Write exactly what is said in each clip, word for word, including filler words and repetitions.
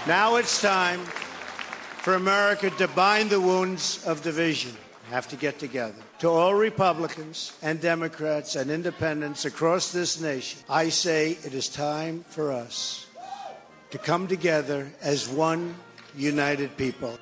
Now it's time for America to bind the wounds of division. Have to get together. To all Republicans and Democrats and independents across this nation, I say it is time for us to come together as one united people.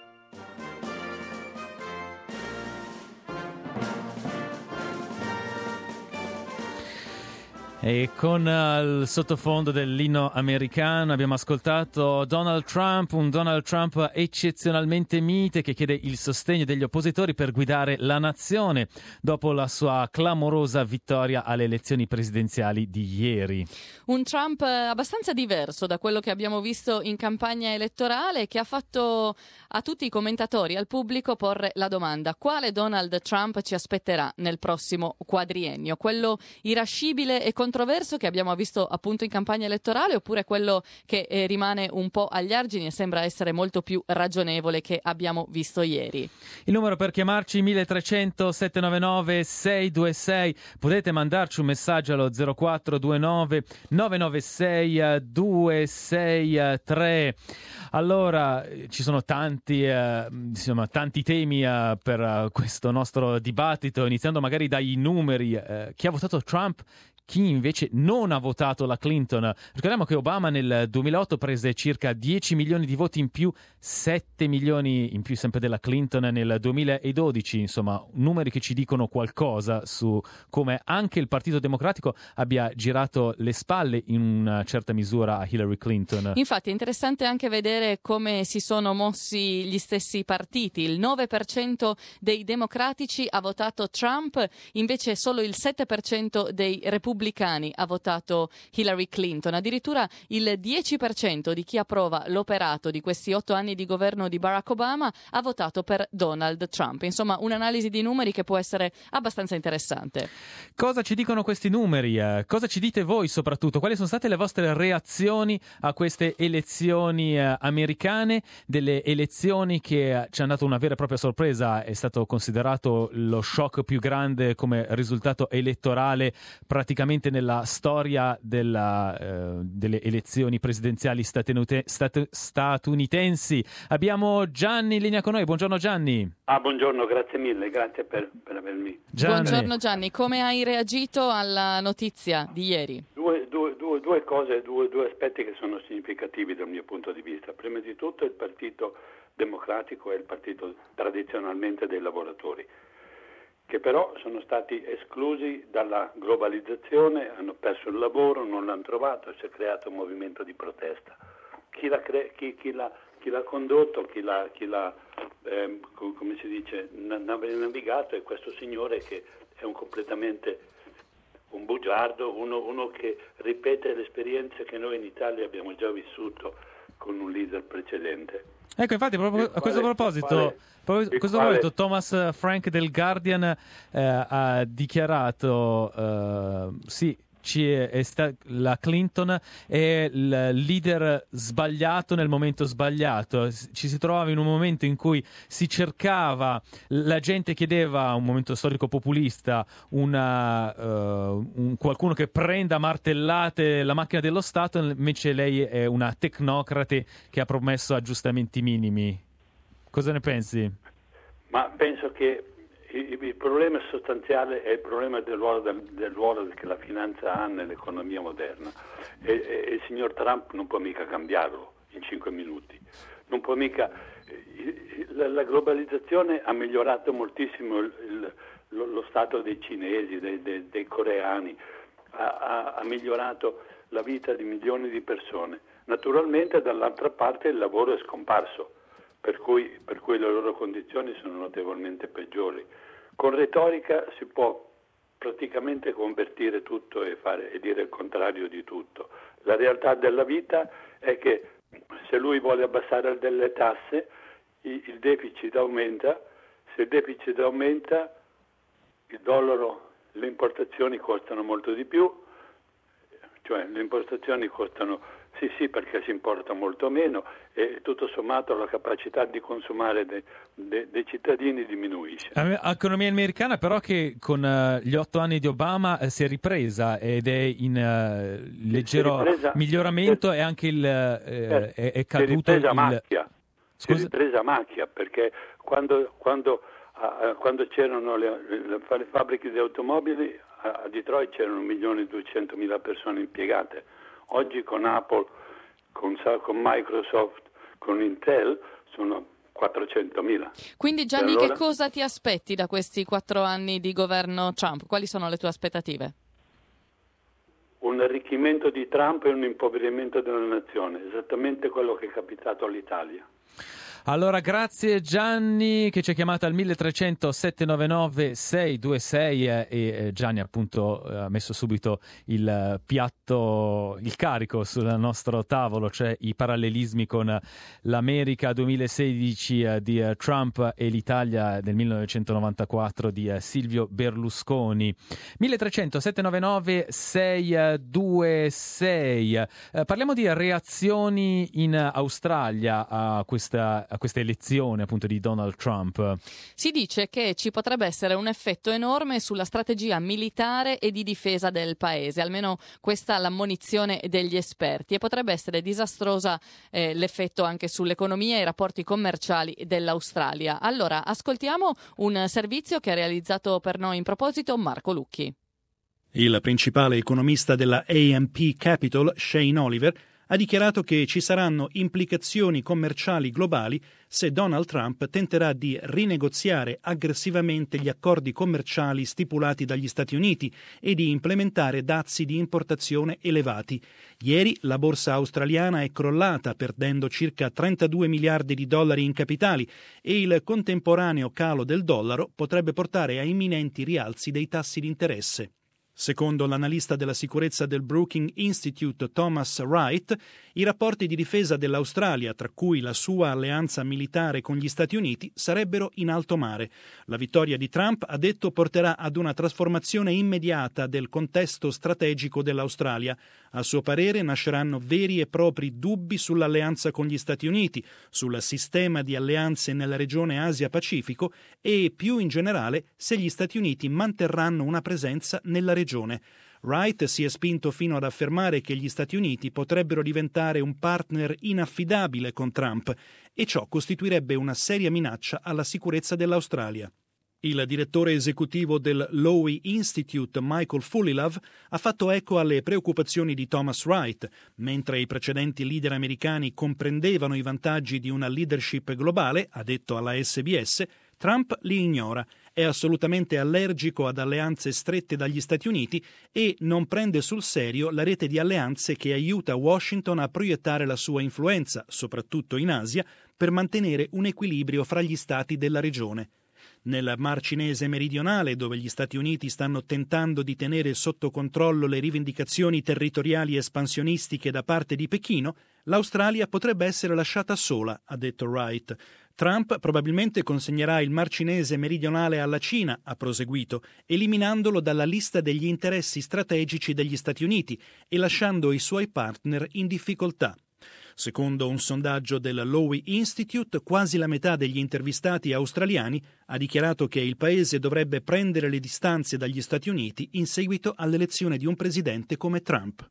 E con uh, il sottofondo dell'inno americano abbiamo ascoltato Donald Trump, un Donald Trump eccezionalmente mite che chiede il sostegno degli oppositori per guidare la nazione dopo la sua clamorosa vittoria alle elezioni presidenziali di ieri. Un Trump abbastanza diverso da quello che abbiamo visto in campagna elettorale, che ha fatto a tutti i commentatori e al pubblico porre la domanda: quale Donald Trump ci aspetterà nel prossimo quadriennio? Quello irascibile e controverso che abbiamo visto appunto in campagna elettorale, oppure quello che eh, rimane un po' agli argini e sembra essere molto più ragionevole che abbiamo visto ieri? Il numero per chiamarci mille trecento settecentonovantanove sei due sei, potete mandarci un messaggio allo zero quattro due nove nove nove sei due sei tre. Allora, ci sono tanti, eh, insomma, tanti temi eh, per uh, questo nostro dibattito, iniziando magari dai numeri. Eh, chi ha votato Trump? Chi invece non ha votato la Clinton? Ricordiamo che Obama nel duemilaotto prese circa dieci milioni di voti in più, sette milioni in più sempre della Clinton nel duemiladodici, insomma numeri che ci dicono qualcosa su come anche il Partito Democratico abbia girato le spalle in una certa misura a Hillary Clinton. Infatti è interessante anche vedere come si sono mossi gli stessi partiti. Il nove per cento dei democratici ha votato Trump, invece solo il sette per cento dei repubblicani ha votato Hillary Clinton. Addirittura il dieci per cento di chi approva l'operato di questi otto anni di governo di Barack Obama ha votato per Donald Trump. Insomma, un'analisi di numeri che può essere abbastanza interessante. Cosa ci dicono questi numeri? Eh, cosa ci dite voi soprattutto? Quali sono state le vostre reazioni a queste elezioni eh, americane? Delle elezioni che eh, ci hanno dato una vera e propria sorpresa. È stato considerato lo shock più grande come risultato elettorale praticamente nella storia della, eh, delle elezioni presidenziali statunite- stat- statunitensi. Abbiamo Gianni in linea con noi. Buongiorno Gianni. Ah, buongiorno, grazie mille, grazie per, per avermi. Gianni. Buongiorno Gianni, come hai reagito alla notizia di ieri? Due, due, due, due cose, due, due aspetti che sono significativi dal mio punto di vista. Prima di tutto il Partito Democratico è il partito tradizionalmente dei lavoratori, che però sono stati esclusi dalla globalizzazione, hanno perso il lavoro, non l'hanno trovato, si è creato un movimento di protesta. Chi l'ha, cre- chi, chi l'ha, chi l'ha condotto, chi l'ha, chi l'ha eh, come si dice, navigato è questo signore che è un completamente un bugiardo, uno, uno che ripete le esperienze che noi in Italia abbiamo già vissuto con un leader precedente. Ecco, infatti, proprio a questo quale, proposito, quale, proprio a questo quale... proposito, Thomas Frank del Guardian eh, ha dichiarato, eh, sì, ci è, è sta, la Clinton è il leader sbagliato nel momento sbagliato. Ci si trovava in un momento in cui si cercava, la gente chiedeva, un momento storico populista, una, uh, un, qualcuno che prenda a martellate la macchina dello Stato, invece lei è una tecnocrate che ha promesso aggiustamenti minimi. Cosa ne pensi? Ma penso che il, il problema sostanziale è il problema del ruolo, del, del ruolo che la finanza ha nell'economia moderna e, e, e il signor Trump non può mica cambiarlo in cinque minuti. Non può mica. La, la globalizzazione ha migliorato moltissimo il, il, lo, lo stato dei cinesi, dei, dei, dei coreani, ha, ha, ha migliorato la vita di milioni di persone. Naturalmente dall'altra parte il lavoro è scomparso. Per cui, per cui le loro condizioni sono notevolmente peggiori. Con retorica si può praticamente convertire tutto e, fare, e dire il contrario di tutto. La realtà della vita è che se lui vuole abbassare delle tasse, il, il deficit aumenta, se il deficit aumenta, il dollaro, le importazioni costano molto di più, cioè le importazioni costano Sì, sì, perché si importa molto meno e tutto sommato la capacità di consumare de, de, dei cittadini diminuisce. L'economia americana però che con uh, gli otto anni di Obama uh, si è ripresa ed è in uh, leggero ripresa, miglioramento e anche il, uh, eh, è, è caduto il... macchia. Si è ripresa macchia perché quando, quando, uh, quando c'erano le, le, le fabbriche di automobili a, a Detroit c'erano un milione e duecentomila persone impiegate. Oggi con Apple, con, con Microsoft, con Intel sono quattrocentomila. Quindi Gianni, allora, che cosa ti aspetti da questi quattro anni di governo Trump? Quali sono le tue aspettative? Un arricchimento di Trump e un impoverimento della nazione, esattamente quello che è capitato all'Italia. Allora, grazie Gianni che ci ha chiamato al uno tre zero zero sette nove nove sei due sei eh, e Gianni appunto eh, ha messo subito il eh, piatto, il carico sul nostro tavolo, cioè i parallelismi con l'America duemilasedici eh, di eh, Trump e l'Italia del millenovecentonovantaquattro di eh, Silvio Berlusconi. uno tre zero zero sette nove nove sei due sei. Eh, parliamo di reazioni in Australia a questa a questa elezione appunto di Donald Trump. Si dice che ci potrebbe essere un effetto enorme sulla strategia militare e di difesa del paese, almeno questa è l'ammonizione degli esperti, e potrebbe essere disastrosa eh, l'effetto anche sull'economia e i rapporti commerciali dell'Australia. Allora, ascoltiamo un servizio che ha realizzato per noi in proposito Marco Lucchi. Il principale economista della A M P Capital, Shane Oliver, ha dichiarato che ci saranno implicazioni commerciali globali se Donald Trump tenterà di rinegoziare aggressivamente gli accordi commerciali stipulati dagli Stati Uniti e di implementare dazi di importazione elevati. Ieri la borsa australiana è crollata, perdendo circa trentadue miliardi di dollari in capitali, e il contemporaneo calo del dollaro potrebbe portare a imminenti rialzi dei tassi di interesse. Secondo l'analista della sicurezza del Brookings Institute Thomas Wright, i rapporti di difesa dell'Australia, tra cui la sua alleanza militare con gli Stati Uniti, sarebbero in alto mare. La vittoria di Trump, ha detto, porterà ad una trasformazione immediata del contesto strategico dell'Australia. A suo parere nasceranno veri e propri dubbi sull'alleanza con gli Stati Uniti, sul sistema di alleanze nella regione Asia-Pacifico e, più in generale, se gli Stati Uniti manterranno una presenza nella regione. Wright si è spinto fino ad affermare che gli Stati Uniti potrebbero diventare un partner inaffidabile con Trump e ciò costituirebbe una seria minaccia alla sicurezza dell'Australia. Il direttore esecutivo del Lowy Institute, Michael Fulilove, ha fatto eco alle preoccupazioni di Thomas Wright. Mentre i precedenti leader americani comprendevano i vantaggi di una leadership globale, ha detto alla S B S, Trump li ignora, è assolutamente allergico ad alleanze strette dagli Stati Uniti e non prende sul serio la rete di alleanze che aiuta Washington a proiettare la sua influenza, soprattutto in Asia, per mantenere un equilibrio fra gli stati della regione. Nel Mar Cinese meridionale, dove gli Stati Uniti stanno tentando di tenere sotto controllo le rivendicazioni territoriali espansionistiche da parte di Pechino, l'Australia potrebbe essere lasciata sola, ha detto Wright. Trump probabilmente consegnerà il Mar Cinese meridionale alla Cina, ha proseguito, eliminandolo dalla lista degli interessi strategici degli Stati Uniti e lasciando i suoi partner in difficoltà. Secondo un sondaggio del Lowy Institute, quasi la metà degli intervistati australiani ha dichiarato che il paese dovrebbe prendere le distanze dagli Stati Uniti in seguito all'elezione di un presidente come Trump.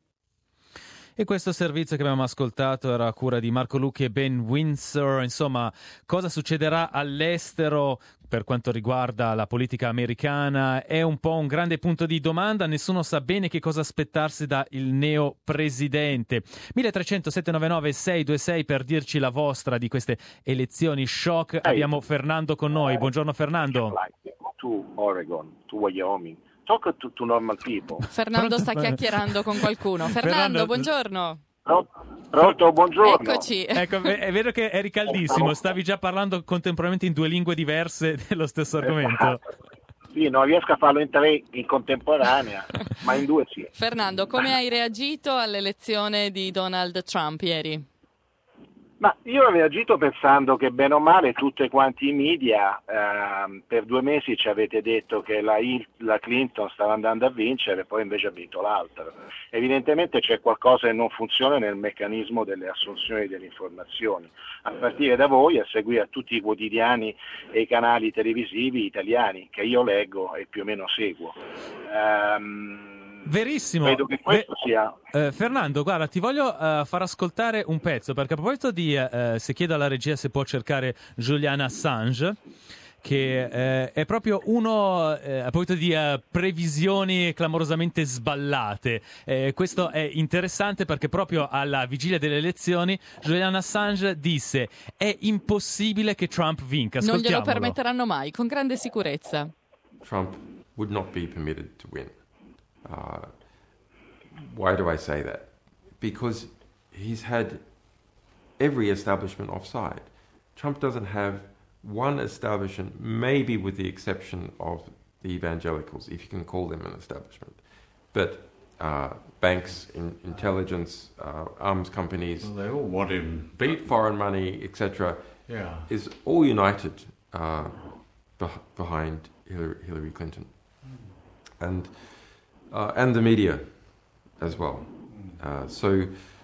E questo servizio che abbiamo ascoltato era a cura di Marco Lucchi e Ben Windsor. Insomma, cosa succederà all'estero per quanto riguarda la politica americana è un po' un grande punto di domanda. Nessuno sa bene che cosa aspettarsi dal neo presidente. uno tre zero zero sette nove nove sei due sei per dirci la vostra di queste elezioni shock. Abbiamo Fernando con noi. Buongiorno Fernando. To Oregon, to Wyoming. Talk to, to normal people. Fernando sta chiacchierando con qualcuno. Fernando, Fernando buongiorno. Pronto, buongiorno. Eccoci. Ecco, è vero che eri caldissimo, stavi già parlando contemporaneamente in due lingue diverse dello stesso argomento. Sì, non riesco a farlo in tre in contemporanea, ma in due sì. Fernando, come hai reagito all'elezione di Donald Trump ieri? Ma io ho reagito pensando che bene o male tutti quanti i media ehm, per due mesi ci avete detto che la, la Clinton stava andando a vincere, poi invece ha vinto l'altro. Evidentemente c'è qualcosa che non funziona nel meccanismo delle assunzioni delle informazioni, a partire da voi, a seguire a tutti i quotidiani e i canali televisivi italiani che io leggo e più o meno seguo. Ehm, Verissimo. Credo che questo Beh, sia... eh, Fernando, guarda, ti voglio uh, far ascoltare un pezzo, perché a proposito di, uh, se chiedo alla regia se può cercare Julian Assange, che eh, è proprio uno, eh, a proposito di uh, previsioni clamorosamente sballate. Eh, questo è interessante perché proprio alla vigilia delle elezioni Julian Assange disse: è impossibile che Trump vinca. Non glielo Ascoltiamolo. permetteranno mai, con grande sicurezza. Trump would not be permitted to win. Uh, why do I say that? Because he's had every establishment offside. Trump doesn't have one establishment, maybe with the exception of the evangelicals, if you can call them an establishment. But uh, banks, in, intelligence, uh, arms companies, well, they all want him beat. Foreign money, et cetera, yeah. is all united uh, beh- behind Hillary, Hillary Clinton. Mm. And Uh, and the media as well. Uh, so,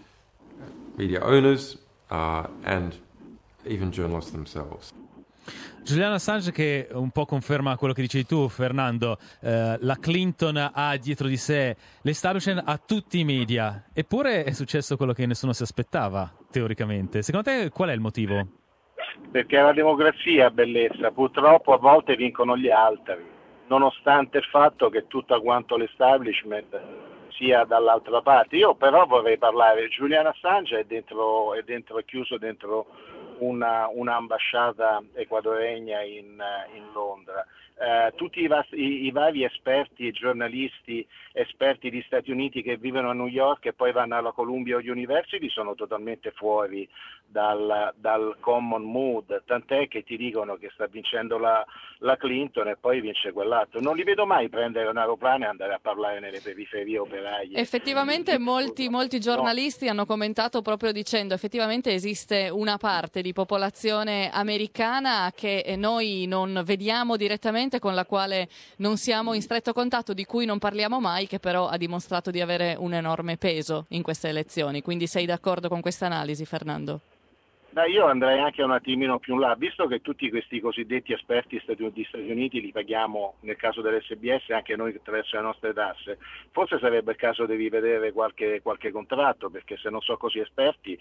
media owners uh, and even journalists themselves. Julian Assange che un po' conferma quello che dicevi tu, Fernando. Eh, la Clinton ha dietro di sé l'establishment, a tutti i media, eppure è successo quello che nessuno si aspettava, teoricamente. Secondo te qual è il motivo? Perché la democrazia, bellezza, purtroppo a volte vincono gli altri, nonostante il fatto che tutto quanto l'establishment sia dall'altra parte. Io però vorrei parlare, Julian Assange è dentro, è dentro è chiuso dentro una, un'ambasciata ecuadoregna in, in Londra. Eh, tutti i, vasti, i, i vari esperti e giornalisti, esperti di Stati Uniti che vivono a New York e poi vanno alla Columbia University sono totalmente fuori dal, dal common mood, tant'è che ti dicono che sta vincendo la, la Clinton e poi vince quell'altro. Non li vedo mai prendere un aeroplano e andare a parlare nelle periferie operaie. Effettivamente molti, molti giornalisti no. hanno commentato proprio dicendo effettivamente esiste una parte di popolazione americana che noi non vediamo direttamente, con la quale non siamo in stretto contatto, di cui non parliamo mai, che però ha dimostrato di avere un enorme peso in queste elezioni. Quindi sei d'accordo con questa analisi, Fernando? Beh, io andrei anche un attimino più in là, visto che tutti questi cosiddetti esperti di Stati Uniti li paghiamo nel caso dell'S B S anche noi attraverso le nostre tasse, forse sarebbe il caso di rivedere qualche, qualche contratto, perché se non sono così esperti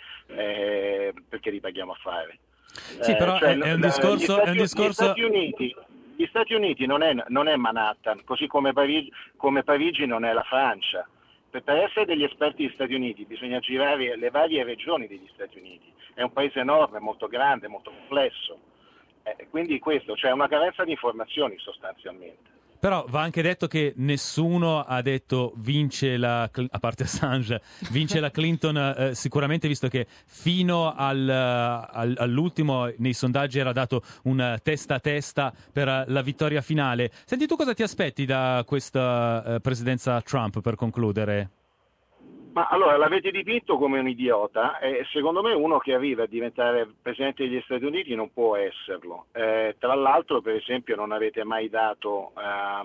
eh, perché li paghiamo a fare? Sì, però eh, cioè, è, è un discorso... Stati, è un discorso... Gli Stati Uniti, gli Stati Uniti non, è, non è Manhattan, così come Parigi, come Parigi non è la Francia. Per, per essere degli esperti degli Stati Uniti bisogna girare le varie regioni degli Stati Uniti. È un paese enorme, molto grande, molto complesso. Eh, quindi questo, cioè una carenza di informazioni sostanzialmente. Però va anche detto che nessuno ha detto vince la, a parte Assange, vince la Clinton eh, sicuramente, visto che fino al, al, all'ultimo nei sondaggi era dato un testa a testa per la vittoria finale. Senti, tu cosa ti aspetti da questa eh, presidenza Trump, per concludere? Ma allora l'avete dipinto come un idiota e secondo me uno che arriva a diventare Presidente degli Stati Uniti non può esserlo. Eh, tra l'altro, per esempio, non avete mai dato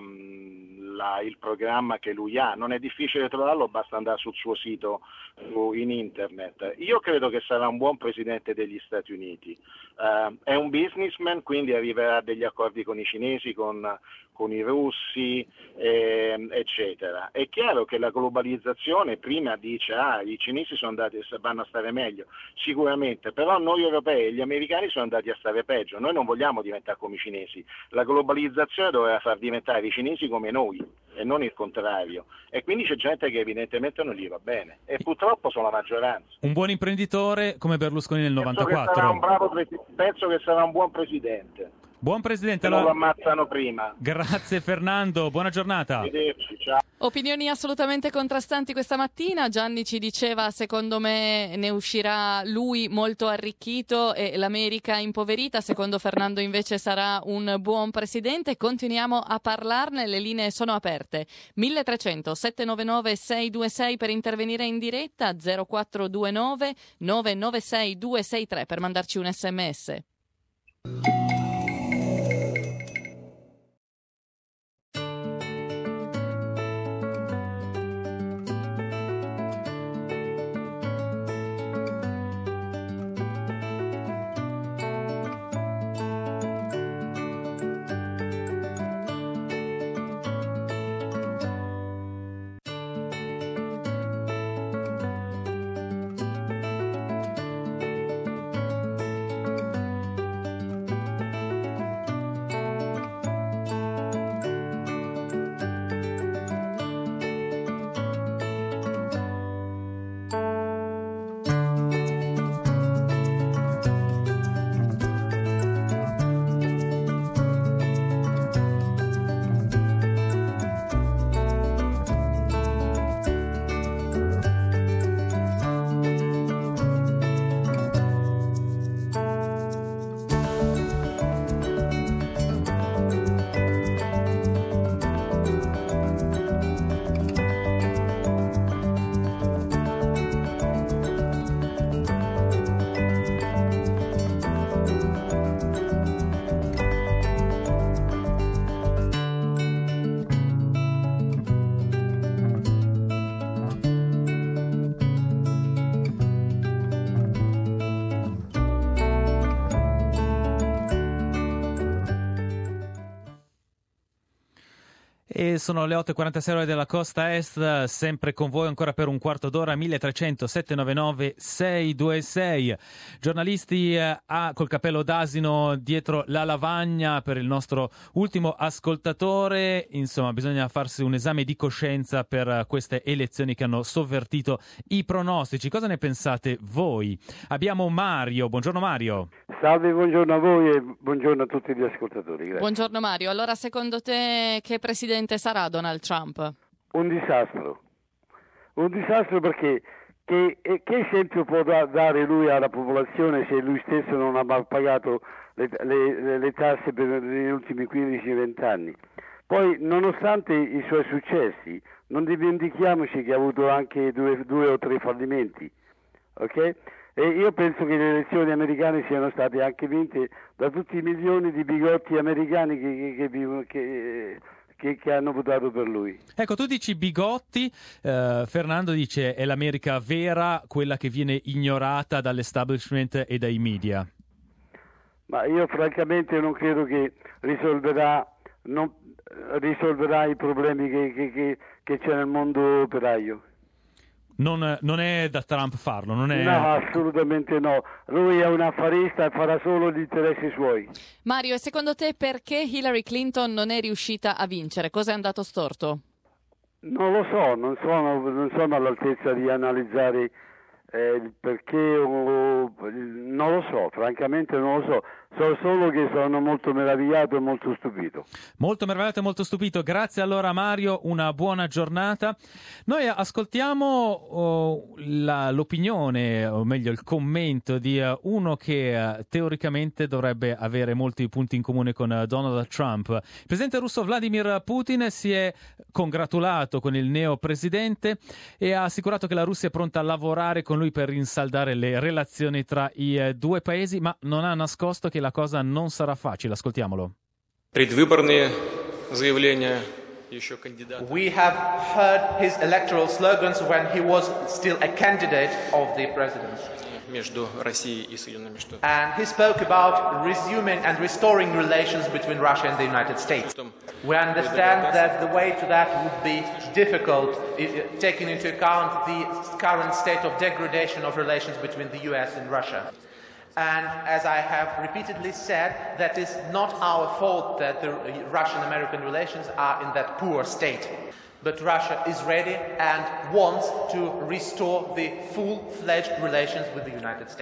um, la, il programma che lui ha, non è difficile trovarlo, basta andare sul suo sito su, in internet. Io credo che sarà un buon Presidente degli Stati Uniti. Uh, è un businessman, quindi arriverà a degli accordi con i cinesi, con, con i russi, eh, eccetera. È chiaro che la globalizzazione prima dice ah i cinesi sono andati, vanno a stare meglio, sicuramente, però noi europei e gli americani sono andati a stare peggio. Noi non vogliamo diventare come i cinesi, la globalizzazione doveva far diventare i cinesi come noi e non il contrario, e quindi c'è gente che evidentemente non gli va bene e purtroppo sono la maggioranza. Un buon imprenditore come Berlusconi nel penso novantaquattro. Che sarà un bravo, penso che sarà un buon presidente. Buon Presidente. Se non lo ammazzano prima. Grazie Fernando, buona giornata. Arrivederci, ciao. Opinioni assolutamente contrastanti questa mattina. Gianni ci diceva, secondo me ne uscirà lui molto arricchito e l'America impoverita. Secondo Fernando invece sarà un buon presidente. Continuiamo a parlarne, le linee sono aperte. milletrecento settecentonovantanove seicentoventisei per intervenire in diretta, zero quattro due nove nove nove sei due sei tre per mandarci un sms. E sono le otto e quarantasei ore della costa est, sempre con voi ancora per un quarto d'ora. Milletrecento settecentonovantanove seicentoventisei. Giornalisti eh, a, col cappello d'asino dietro la lavagna per il nostro ultimo ascoltatore. Insomma, bisogna farsi un esame di coscienza per queste elezioni che hanno sovvertito i pronostici. Cosa ne pensate voi? Abbiamo Mario. Buongiorno Mario. Salve, buongiorno a voi e buongiorno a tutti gli ascoltatori. Grazie. Buongiorno Mario. Allora, secondo te che presidente sarà Donald Trump? Un disastro. Un disastro perché che, che esempio può da, dare lui alla popolazione se lui stesso non ha mai pagato le, le, le tasse per gli ultimi quindici venti anni? Poi, nonostante i suoi successi, non dimentichiamoci che ha avuto anche due, due o tre fallimenti, ok? E io penso che le elezioni americane siano state anche vinte da tutti i milioni di bigotti americani che, che, che, che, che, che hanno votato per lui. Ecco, tu dici bigotti, eh, Fernando dice è l'America vera, quella che viene ignorata dall'establishment e dai media. Ma io francamente non credo che risolverà, non, risolverà i problemi che, che, che, che c'è nel mondo operaio. Non, non è da Trump farlo, non è... No, assolutamente no. Lui è un affarista e farà solo gli interessi suoi. Mario, e secondo te perché Hillary Clinton non è riuscita a vincere? Cosa è andato storto? Non lo so, non sono, non sono all'altezza di analizzare eh, il perché o non lo so, francamente non lo so. So solo che sono molto meravigliato e molto stupito. Molto meravigliato e molto stupito. Grazie allora Mario, una buona giornata. Noi ascoltiamo oh, la, l'opinione, o meglio il commento di uh, uno che uh, teoricamente dovrebbe avere molti punti in comune con uh, Donald Trump. Il presidente russo Vladimir Putin si è congratulato con il neopresidente e ha assicurato che la Russia è pronta a lavorare con lui per rinsaldare le relazioni tra i uh, due paesi, ma non ha nascosto che la cosa non sarà facile. Ascoltiamolo. Предвыборные заявления еще кандидата. We have heard his electoral slogans when he was still a candidate of the presidency. Между Россией и Соединенными Штатами. And he spoke about resuming and restoring relations between Russia and the United States. We understand that the way to that would be difficult, taking into account the current state of degradation of relations between the U S and Russia. And as I have repeatedly said, that is not our fault that the Russian-American relations are in that poor state. But Russia is ready and wants to restore the full-fledged relations with the United States.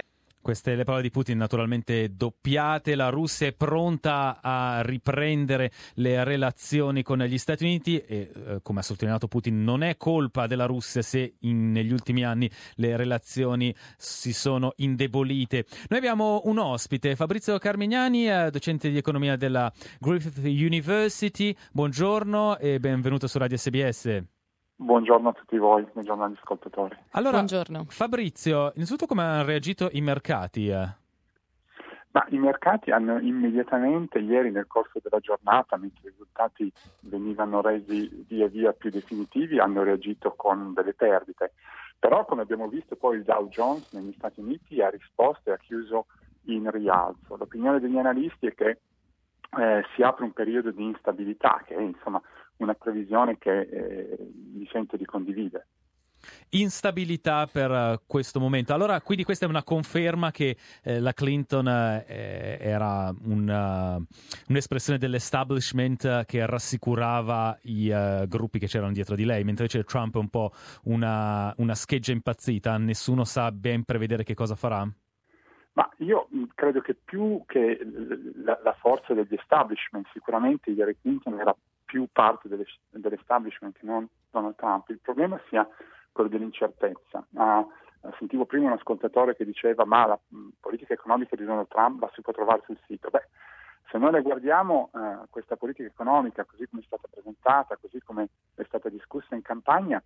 Queste le parole di Putin naturalmente doppiate. La Russia è pronta a riprendere le relazioni con gli Stati Uniti e, eh, come ha sottolineato Putin, non è colpa della Russia se in, negli ultimi anni le relazioni si sono indebolite. Noi abbiamo un ospite, Fabrizio Carmignani, eh, docente di economia della Griffith University. Buongiorno e benvenuto su Radio S B S. Buongiorno a tutti voi, buongiorno agli ascoltatori. Allora, Buongiorno. Fabrizio, innanzitutto come hanno reagito i mercati? Ma i mercati hanno immediatamente, ieri nel corso della giornata, mentre i risultati venivano resi via via più definitivi, hanno reagito con delle perdite. Però, come abbiamo visto, poi il Dow Jones negli Stati Uniti ha risposto e ha chiuso in rialzo. L'opinione degli analisti è che eh, si apre un periodo di instabilità, che è insomma una previsione che eh, mi sento di condividere. Instabilità per uh, questo momento. Allora, quindi questa è una conferma che eh, la Clinton eh, era un, uh, un'espressione dell'establishment uh, che rassicurava i uh, gruppi che c'erano dietro di lei, mentre invece Trump è un po' una, una scheggia impazzita, nessuno sa ben prevedere che cosa farà? Ma io credo che più che la, la forza degli establishment, sicuramente Hillary Clinton era più parte delle, dell'establishment che non Donald Trump. Il problema sia quello dell'incertezza. Uh, sentivo prima un ascoltatore che diceva ma la mh, politica economica di Donald Trump la si può trovare sul sito. Beh, se noi le guardiamo uh, questa politica economica così come è stata presentata, così come è stata discussa in campagna,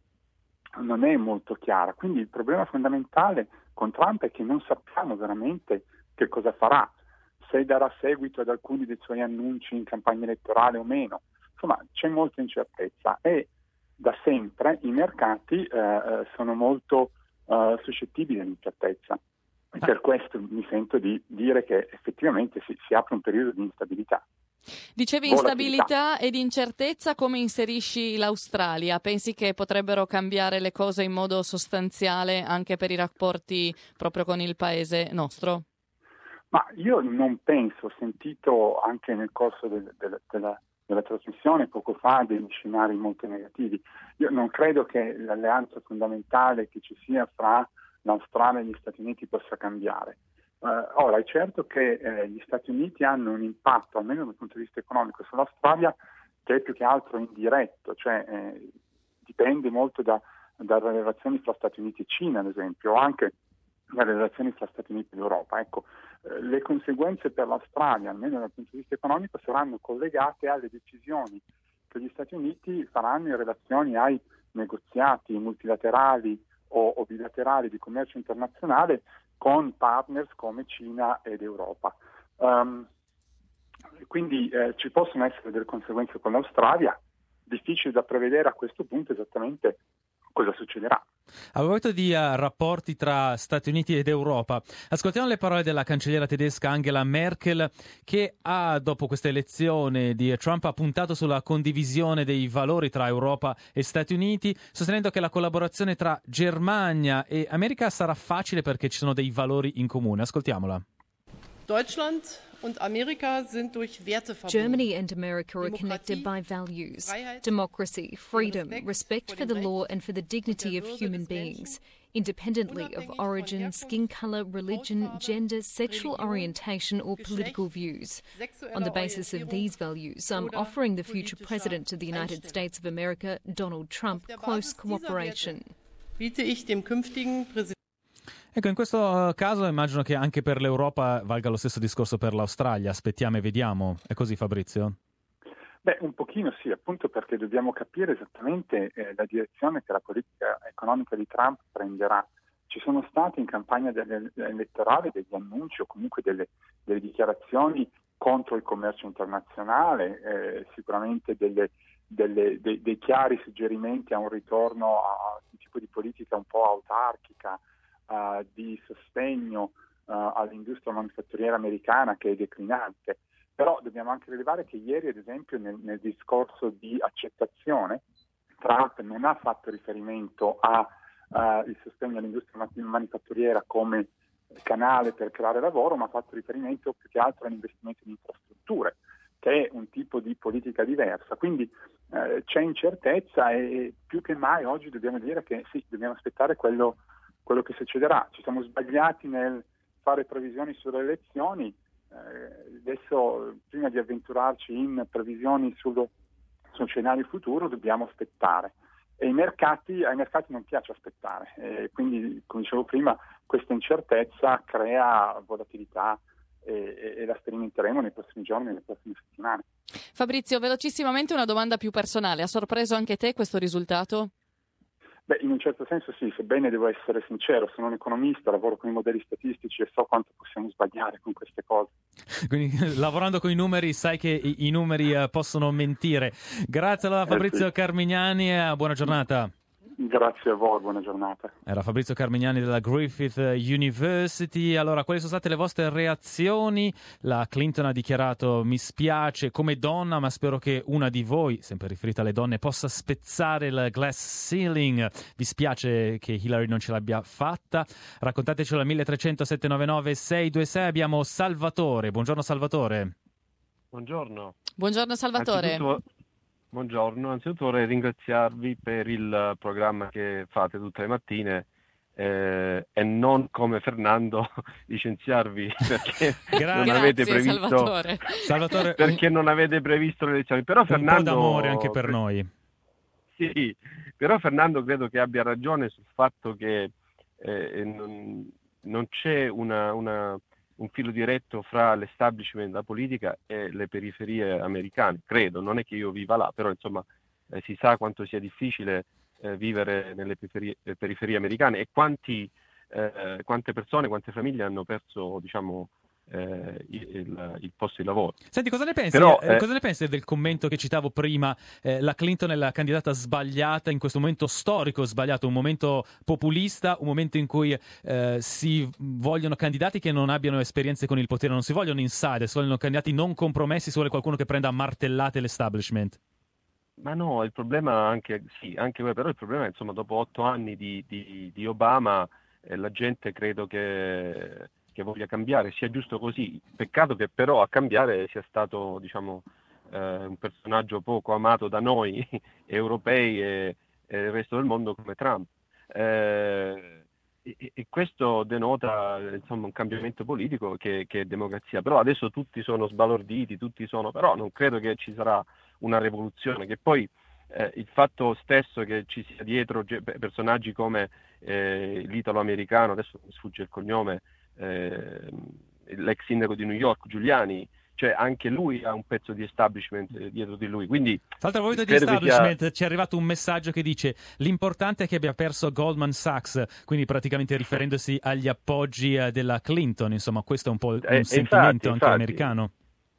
non è molto chiara. Quindi il problema fondamentale con Trump è che non sappiamo veramente che cosa farà, se darà seguito ad alcuni dei suoi annunci in campagna elettorale o meno. Insomma, c'è molta incertezza e da sempre i mercati eh, sono molto eh, suscettibili all'incertezza. E per questo mi sento di dire che effettivamente si, si apre un periodo di instabilità. Dicevi instabilità ed incertezza, come inserisci l'Australia? Pensi che potrebbero cambiare le cose in modo sostanziale anche per i rapporti proprio con il paese nostro? Ma io non penso, ho sentito anche nel corso del, del, della della trasmissione poco fa degli scenari molto negativi. Io non credo che l'alleanza fondamentale che ci sia fra l'Australia e gli Stati Uniti possa cambiare. Uh, ora è certo che eh, gli Stati Uniti hanno un impatto, almeno dal punto di vista economico, sull'Australia che è più che altro indiretto, cioè eh, dipende molto da, dalle relazioni fra Stati Uniti e Cina, ad esempio, o anche dalle relazioni fra Stati Uniti e Europa. Ecco, le conseguenze per l'Australia, almeno dal punto di vista economico, saranno collegate alle decisioni che gli Stati Uniti faranno in relazione ai negoziati multilaterali o, o bilaterali di commercio internazionale con partners come Cina ed Europa. Um, quindi eh, ci possono essere delle conseguenze con l'Australia, difficile da prevedere a questo punto esattamente cosa succederà. A proposito di uh, rapporti tra Stati Uniti ed Europa, ascoltiamo le parole della cancelliera tedesca Angela Merkel, che ha, dopo questa elezione di Trump, ha puntato sulla condivisione dei valori tra Europa e Stati Uniti, sostenendo che la collaborazione tra Germania e America sarà facile perché ci sono dei valori in comune. Ascoltiamola. Deutschland und Amerika sind durch Werte verbunden. Germany and America are connected by values, democracy, freedom, respect for the law and for the dignity of human beings, independently of origin, skin color, religion, gender, sexual orientation or political views. On the basis of these values, I'm offering the future President of the United States of America, Donald Trump, close cooperation. Biete ich dem künftigen Präsidenten. Ecco, in questo caso immagino che anche per l'Europa valga lo stesso discorso per l'Australia. Aspettiamo e vediamo. È così, Fabrizio? Beh, un pochino sì, appunto perché dobbiamo capire esattamente eh, la direzione che la politica economica di Trump prenderà. Ci sono stati in campagna elettorale degli annunci o comunque delle, delle dichiarazioni contro il commercio internazionale, eh, sicuramente delle, delle, dei, dei chiari suggerimenti a un ritorno a un tipo di politica un po' autarchica, Uh, di sostegno uh, all'industria manifatturiera americana che è declinante. Però dobbiamo anche rilevare che ieri, ad esempio, nel, nel discorso di accettazione, Trump non ha fatto riferimento al uh, sostegno all'industria manifatturiera come canale per creare lavoro, ma ha fatto riferimento più che altro all'investimento in infrastrutture, che è un tipo di politica diversa. Quindi uh, c'è incertezza e più che mai oggi dobbiamo dire che sì, dobbiamo aspettare quello quello che succederà. Ci siamo sbagliati nel fare previsioni sulle elezioni. Eh, adesso, prima di avventurarci in previsioni sullo, sul scenario futuro, dobbiamo aspettare. E i mercati, ai mercati non piace aspettare. E quindi, come dicevo prima, questa incertezza crea volatilità e, e, e la sperimenteremo nei prossimi giorni, nelle prossime settimane. Fabrizio, velocissimamente una domanda più personale. Ha sorpreso anche te questo risultato? Beh, in un certo senso sì, sebbene devo essere sincero, sono un economista, lavoro con i modelli statistici e so quanto possiamo sbagliare con queste cose. Quindi lavorando con i numeri sai che i, i numeri uh, possono mentire. Grazie allora Fabrizio eh sì. Carmignani e buona giornata. Grazie a voi, buona giornata. Era Fabrizio Carmignani della Griffith University. Allora, quali sono state le vostre reazioni? La Clinton ha dichiarato: mi spiace come donna, ma spero che una di voi, sempre riferita alle donne, possa spezzare il glass ceiling. Vi spiace che Hillary non ce l'abbia fatta? Raccontatecelo al uno tre zero zero sette nove nove sei due sei. Abbiamo Salvatore. Buongiorno Salvatore. Buongiorno. Buongiorno Salvatore. Anzitutto... Buongiorno, anzitutto vorrei ringraziarvi per il programma che fate tutte le mattine eh, e non come Fernando licenziarvi perché Grazie, non avete previsto Salvatore. Salvatore, perché non avete previsto le elezioni. Però un Fernando, po' d'amore anche per noi. Sì, però Fernando credo che abbia ragione sul fatto che eh, non, non c'è una, una un filo diretto fra l'establishment, la politica e le periferie americane, credo, non è che io viva là, però insomma eh, si sa quanto sia difficile eh, vivere nelle periferie, eh, periferie americane e quanti, eh, quante persone, quante famiglie hanno perso, diciamo, eh, il, il posto di lavoro. Senti, cosa ne pensi? Però, eh, eh, cosa ne pensi del commento che citavo prima? Eh, la Clinton è la candidata sbagliata in questo momento storico sbagliato, un momento populista, un momento in cui eh, si vogliono candidati che non abbiano esperienze con il potere, non si vogliono insider, si vogliono candidati non compromessi, si vuole qualcuno che prenda a martellate l'establishment. Ma no, il problema anche, sì, anche però il problema è, insomma, dopo otto anni di, di, di Obama eh, la gente credo che che voglia cambiare, sia giusto così. Peccato che però a cambiare sia stato, diciamo, eh, un personaggio poco amato da noi europei e, e il resto del mondo come Trump. Eh, e, e questo denota, insomma, un cambiamento politico che, che è democrazia. Però adesso tutti sono sbalorditi, tutti sono, però non credo che ci sarà una rivoluzione, che poi eh, il fatto stesso che ci sia dietro personaggi come eh, l'italo-americano, adesso mi sfugge il cognome, Eh, l'ex sindaco di New York Giuliani, cioè anche lui ha un pezzo di establishment dietro di lui. Quindi tra l'altro, a proposito di establishment, sia... ci è arrivato un messaggio che dice: l'importante è che abbia perso Goldman Sachs, quindi praticamente riferendosi agli appoggi della Clinton. Insomma, questo è un po' un eh, sentimento infatti, anche infatti. americano.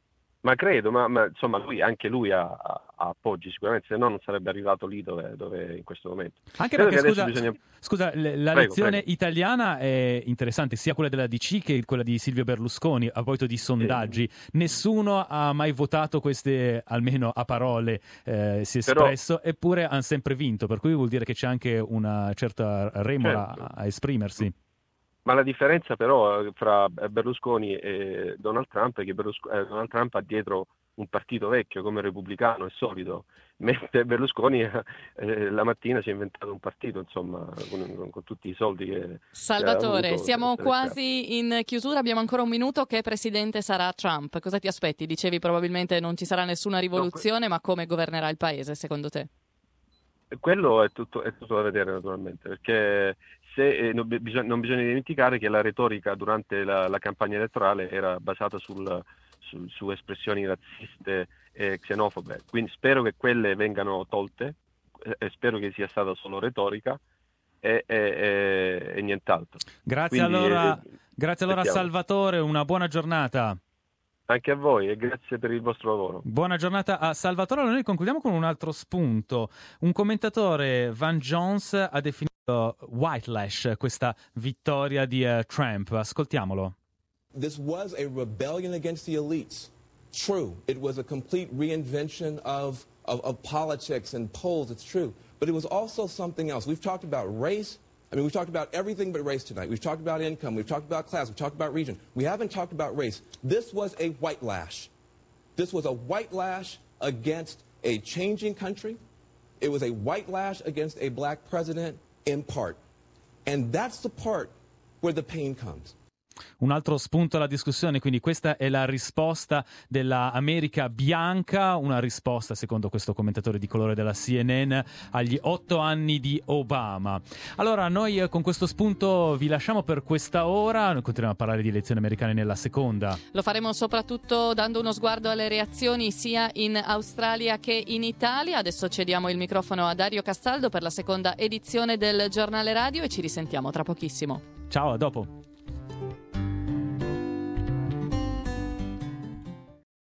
Ma credo, ma, ma insomma lui, anche lui ha, ha appoggi sicuramente, se no non sarebbe arrivato lì dove, dove in questo momento. Anche credo perché, scusa, bisogna... scusa, la prego, lezione prego. italiana è interessante, sia quella della D C che quella di Silvio Berlusconi, a proposito di sondaggi. Sì. Nessuno ha mai votato queste, almeno a parole, eh, si è espresso, Però... eppure hanno sempre vinto, per cui vuol dire che c'è anche una certa remora certo. a esprimersi. Ma la differenza però fra Berlusconi e Donald Trump è che Berlusco- eh, Donald Trump ha dietro un partito vecchio come repubblicano e solido, mentre Berlusconi eh, la mattina si è inventato un partito, insomma, con, con tutti i soldi che Salvatore, che ha avuto, siamo quasi in chiusura, abbiamo ancora un minuto. Che presidente sarà Trump? Cosa ti aspetti? Dicevi probabilmente non ci sarà nessuna rivoluzione, no, ma come governerà il paese secondo te? Quello è tutto, è tutto da vedere naturalmente, perché se, eh, non, bisogna, non bisogna dimenticare che la retorica durante la, la campagna elettorale era basata sul, sul, su espressioni razziste e xenofobe, quindi spero che quelle vengano tolte eh, e spero che sia stata solo retorica e, e, e, e nient'altro. Grazie quindi, allora, eh, grazie allora Salvatore, una buona giornata. Anche a voi e grazie per il vostro lavoro. Buona giornata a Salvatore. Allora noi concludiamo con un altro spunto. Un commentatore, Van Jones, ha definito whitelash questa vittoria di uh, Trump. Ascoltiamolo. This was a rebellion against the elites. True, it was a complete reinvention of, of, of politics and polls, it's true. But it was also something else. We've talked about race. I mean, we've talked about everything but race tonight. We've talked about income. We've talked about class. We've talked about region. We haven't talked about race. This was a white lash. This was a white lash against a changing country. It was a white lash against a black president in part. And that's the part where the pain comes. Un altro spunto alla discussione, quindi questa è la risposta della America bianca, una risposta secondo questo commentatore di colore della C N N agli otto anni di Obama. Allora noi con questo spunto vi lasciamo per questa ora, noi continuiamo a parlare di elezioni americane nella seconda. Lo faremo soprattutto dando uno sguardo alle reazioni sia in Australia che in Italia. Adesso cediamo il microfono a Dario Castaldo per la seconda edizione del Giornale Radio e ci risentiamo tra pochissimo. Ciao, a dopo.